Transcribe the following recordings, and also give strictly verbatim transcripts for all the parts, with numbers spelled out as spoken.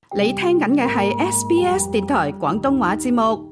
你聽緊嘅係 S B S 電台廣東話節目。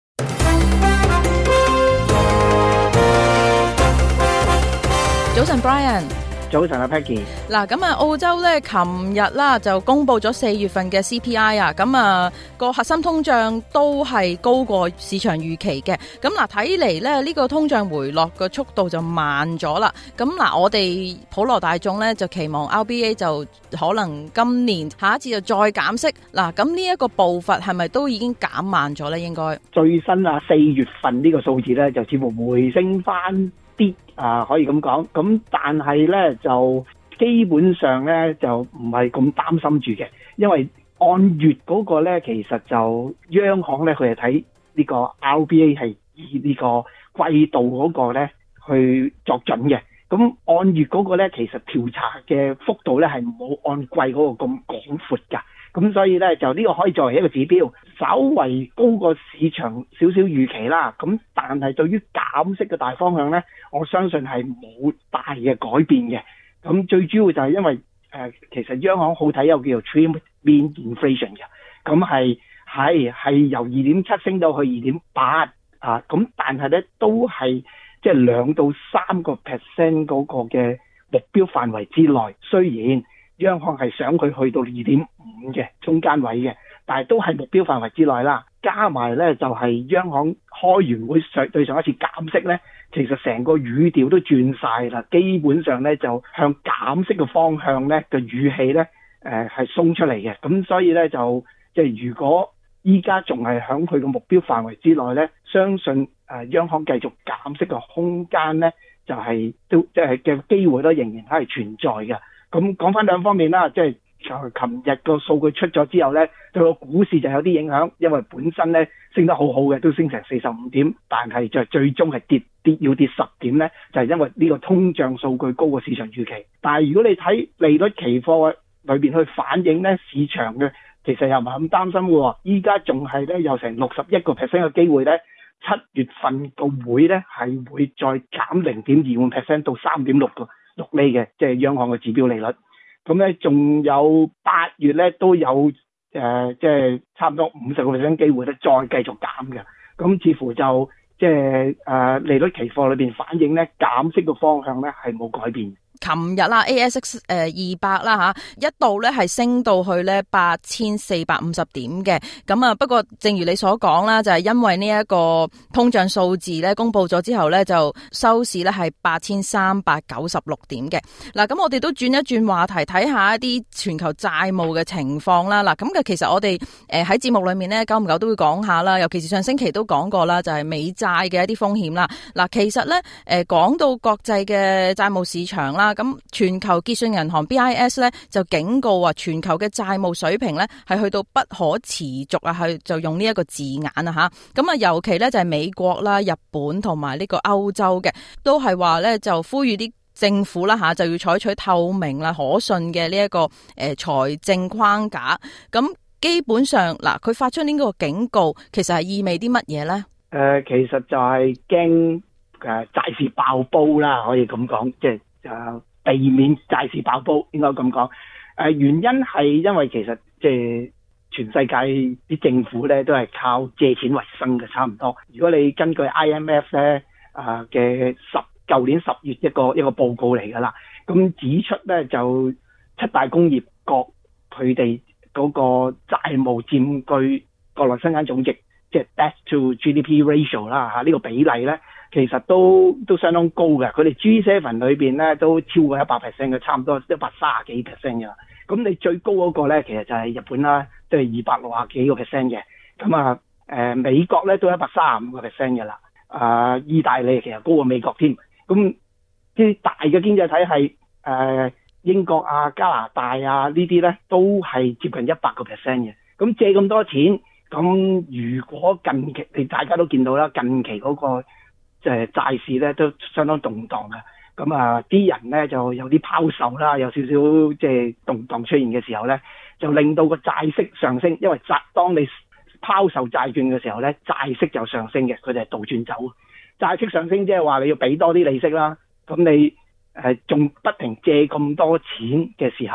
早晨 Brian， 早晨啊 Peggy。 嗱，咁啊澳洲咧，琴日啦就公布咗四月份嘅 C P I 啊，咁啊個核心通脹都係高過市場預期嘅。咁嗱，睇嚟咧呢個通脹回落嘅速度就慢咗啦。咁嗱，我哋普羅大眾咧就期望 R B A 就可能今年下一次就再減息。嗱，咁呢一個步伐係咪都已經減慢咗咧？應該最新啊四月份呢個數字咧就似乎回升翻啲啊，可以咁講。咁但係咧就基本上咧就唔係咁擔心住嘅，因為按月嗰個咧其實就央行咧佢係睇呢個 R B A 係以呢個季度嗰個咧去作準嘅。咁按月嗰個咧其實調查嘅幅度咧係冇按季嗰個咁廣闊㗎。咁所以咧就呢個可以作為一個指標，稍為高過市場少少預期啦。咁但係對於減息嘅大方向咧，我相信係冇大嘅改變嘅。咁最主要就係因為誒、呃、其實央行好睇有叫做 trim mean inflation 嘅，咁係係係由二點七升到去二點八啊。咁但係咧都係即係兩到三個 percent 嗰個嘅目標範圍之內。雖然央行係想佢去到二點五嘅中間位嘅，但係都係目標範圍之內啦。加埋咧就係、是、央行開完會上對上一次減息咧，其實成個語調都轉晒啦。基本上咧就向減息嘅方向咧嘅語氣咧誒係鬆出嚟嘅。咁所以咧就即係、就是、如果依家仲係響佢嘅目標範圍之內咧，相信誒、呃、央行繼續減息嘅空間咧就係、是、都即係嘅機會都仍然係存在嘅。咁講翻兩方面啦，即係琴日個數據出咗之後咧，對個股市就有啲影響，因為本身咧升得好好嘅，都升成四十五點，但係就最終係跌跌要跌十點咧，就係、是、因為呢個通脹數據高過市場預期。但係如果你睇利率期貨裏邊去反映咧市場嘅，其實又唔係咁擔心嘅。依家仲係咧有成六十一個 percent 嘅機會咧，七月份個會咧係會再減零點二五 percent 到三點六個。六厘嘅，即係央行嘅指標利率。咁咧，仲有八月咧都有誒，即、呃、係、就是、差唔多五十個 percent 機會咧，再繼續減嘅。咁似乎就即係誒利率期貨裏邊反映咧減息嘅方向咧係冇改變。 琴日啦 A S X 誒二百啦吓，一度咧係升到去咧八千四百五十點嘅。咁啊，不過正如你所講啦，就係、是、因為呢一個通脹數字咧公布咗之後咧，就收市咧係八千三百九十六點嘅。嗱，咁我哋都轉一轉話題，睇下一啲全球債務嘅情況啦。嗱，咁嘅其實我哋誒喺節目裏面咧，久唔久都會講下啦，尤其是上星期都講過啦，就係美債嘅一啲風險啦。嗱，其實咧誒講到國際嘅債務市場啦。咁全球結算銀行 B I S 咧就警告話，全球嘅債務水平咧係去到不可持續啊，係就用呢一個字眼啊吓。咁啊，尤其咧就係美國啦、日本同埋呢個歐洲嘅，都係話咧就呼籲啲政府啦吓，就要採取透明啦、可信嘅呢一個誒財政框架。咁基本上嗱，佢發出呢個警告，其實係意味啲乜嘢咧？誒、 呃，其實就係驚誒債市爆煲啦，可以咁講，即係誒。避免債市爆煲，應該咁講。誒、呃、原因係因為其實即係全世界啲政府咧都係靠借錢為生嘅，差唔多。如果你根據 I M F 咧啊嘅十舊年十月一個一個報告嚟㗎啦，咁指出咧就七大工業國佢哋嗰個債務佔據國內生產總值，即係 debt to G D P ratio 啦嚇，呢個比例咧。其實都都相當高嘅，佢哋 G 七 裏邊咧都超過一百 percent 嘅，差唔多一百三十幾 percent 嘅啦。咁你最高嗰個咧，其實就係日本啦，都係二百六十幾個 percent 嘅。咁啊，誒美國咧都一百三十五個 percent 嘅啦。啊，意大利其實高過美國添。咁啲大嘅經濟體系，誒、呃、英國啊、加拿大啊呢啲咧，都係接近一百個 percent 嘅。咁借咁多錢，咁如果近期你大家都見到啦，近期嗰、那個即係債市咧都相當動盪嘅，咁啊啲人咧就有啲拋售啦，有少少即係動盪出現嘅時候咧，就令到個債息上升，因為債當你拋售債券嘅時候咧，債息就上升嘅，佢哋係倒轉走。債息上升即係話你要俾多啲利息啦，咁你誒仲不停借咁多錢嘅時候咧，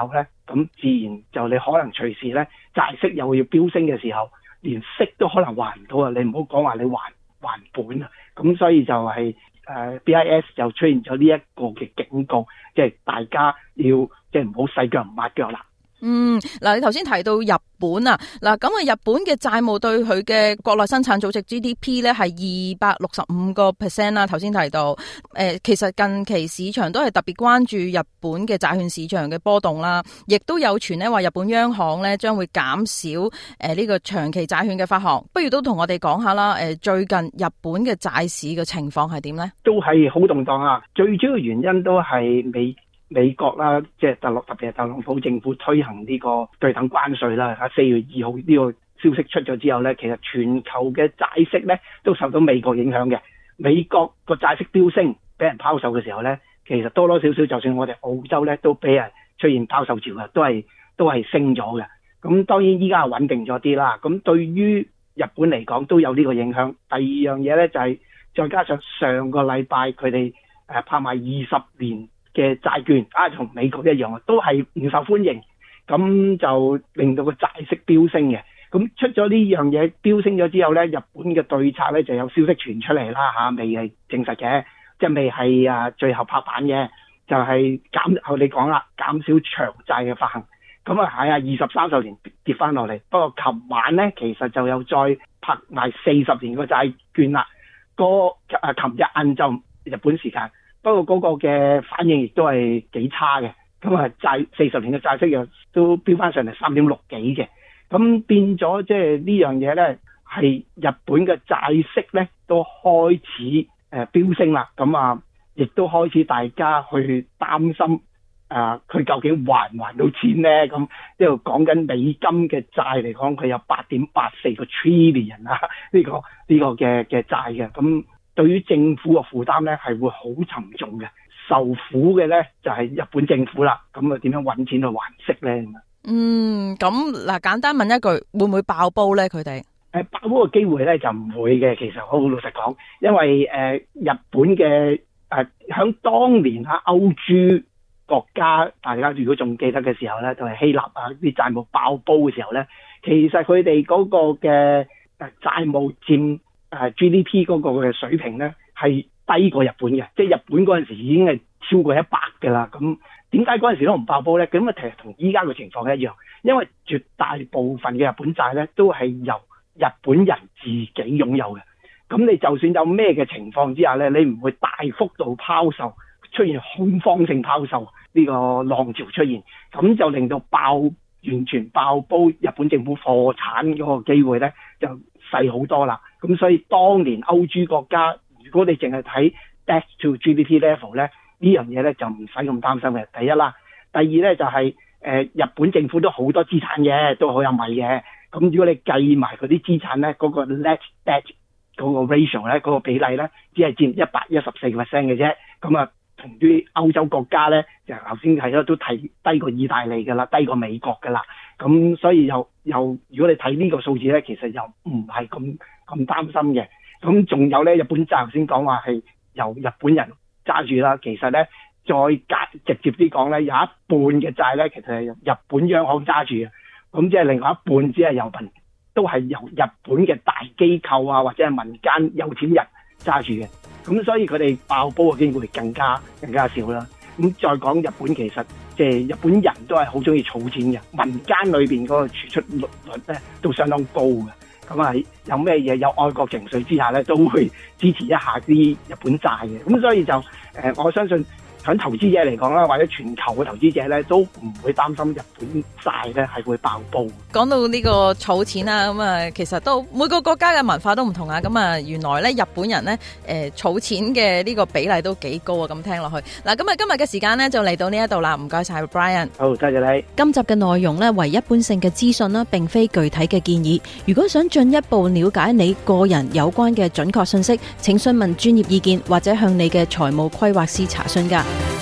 咁自然就你可能隨時咧債息又要飆升嘅時候，連息都可能還唔到啊！你唔好講話你還還本啊！咁所以就係、是、誒、呃、B I S 就出現咗呢一個嘅警告，即、就、係、是、大家要即係唔好細腳唔抹腳啦。 嗯，嗱，你頭先提到日本啊，嗱，咁啊，日本嘅債務對佢嘅國內生產總值 G D P 咧係二百六十五個 percent 啦。頭先提到，誒、呃，其實近期市場都係特別關注日本嘅債券市場嘅波動啦，亦都有傳咧話日本央行咧將會減少誒呢、呃這個長期債券嘅發行。不如都同我哋講下啦，誒、呃，最近日本嘅債市嘅情況係點咧？都係好動盪啊！最主要原因都係美。美國啦，即係特朗特別係特朗普政府推行呢個對等關稅啦。喺四月二號呢個消息出咗之後咧，其實全球嘅債息咧都受到美國影響嘅。美國個債息飆升，俾人拋售嘅時候咧，其實多多少少，就算我哋澳洲咧都俾人出現拋售潮嘅，都係都係升咗嘅。咁當然依家係穩定咗啲啦。咁對於日本嚟講都有呢個影響。第二樣嘢咧就係、是、再加上上個禮拜佢哋誒拍賣二十年嘅債券啊，同美國一樣啊，都係唔受歡迎，咁就令到個債息飆升嘅。咁出咗呢樣嘢飆升咗之後咧，日本嘅對策咧就有消息傳出嚟啦嚇，未係證實嘅，即係未係啊最後拍板嘅，就係、是、減後你講啦，減少長債嘅發行。咁啊係啊，二十三十年跌翻落嚟。不過琴晚咧，其實就有再拍賣四十年個債券啦。個啊琴日晏晝日本時間。不過嗰個嘅反應亦都係幾差嘅，咁啊債四十年嘅債息又都飆翻上嚟三點六幾嘅，咁變咗即係呢樣嘢咧，係日本嘅債息咧都開始誒飆升啦，咁啊亦都開始大家去擔心啊佢究竟還唔還到錢咧？咁呢度講緊美金嘅債嚟講，佢有八點八四個 trillion 啊，呢個呢個嘅嘅債嘅咁。對於政府嘅負擔咧係會好沉重嘅，受苦嘅咧就係日本政府啦。咁啊點樣揾錢去還息咧？嗯，咁嗱，簡單問一句，會唔會爆煲咧？佢哋誒爆煲嘅機會咧就唔會嘅。其實好老實講，因為誒、呃、日本嘅誒響當年啊歐豬國家，大家如果仲記得嘅時候咧，就係、是、希臘啊啲債務爆煲嘅時候咧，其實佢哋嗰個嘅誒債務佔誒 G D P 嗰個嘅水平咧係低過日本嘅，即係日本嗰陣時已經係超過一百嘅啦。咁點解嗰陣時都唔爆煲咧？咁啊其實同依家嘅情況一樣，因為絕大部分嘅日本債咧都係由日本人自己擁有嘅。咁你就算有咩嘅情況之下咧，你唔會大幅度拋售，出現恐慌性拋售呢個浪潮出現，咁就令到爆完全爆煲，日本政府破產嗰個機會咧就細好多啦。咁所以當年歐豬國家，如果你淨係睇 debt to G D P level 咧，呢樣嘢咧就唔使咁擔心嘅。第一啦，第二咧就係、是、誒、呃、日本政府都好多資產嘅，都好有米嘅。咁如果你計埋嗰啲資產咧，嗰、那個 net debt 嗰個 ratio 咧，嗰個比例咧，只係佔一百一十四個 percent 嘅啫。咁啊，同啲歐洲國家咧，就頭先係啦，都提低過意大利㗎啦，低過美國㗎啦。咁所以又又如果你睇呢個數字咧，其實又唔係咁咁擔心嘅。咁仲有咧，日本債頭先講話係由日本人揸住啦。其實咧，再隔直接啲講咧，有一半嘅債咧，其實係日本央行揸住嘅。咁即係另外一半只係由民，都係由日本嘅大機構啊，或者係民間有錢人揸住嘅。咁所以佢哋爆煲嘅機會更加更加少啦。咁再講日本，其實即係日本人都係好中意儲錢嘅，民間裏邊嗰個儲蓄率率咧都相當高嘅。咁啊，有咩嘢有愛國情緒之下咧，都會支持一下啲日本債嘅。咁所以就誒、呃，我相信喺投資者嚟講啦，或者全球嘅投資者咧，都唔會擔心日本債咧係會爆煲。講到呢個儲錢啊，咁啊，其實都每個國家嘅文化都唔同啊。咁啊，原來咧日本人咧誒儲錢嘅呢個比例都幾高啊。咁聽落去嗱，咁啊今日嘅時間咧就嚟到呢一度啦。唔該晒 Brian。好，多謝你。今集嘅內容咧為一般性嘅資訊啦，並非具體嘅建議。如果想進一步了解你個人有關嘅準確信息，請詢問專業意見或者向你嘅財務規劃師查詢㗎。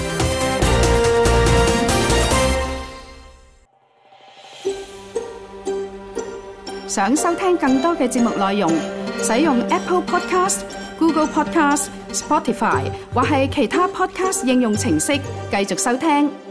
想收聽更多嘅節目內容，使用 Apple Podcast、Google Podcast、Spotify 或係其他 Podcast 應用程式繼續收聽。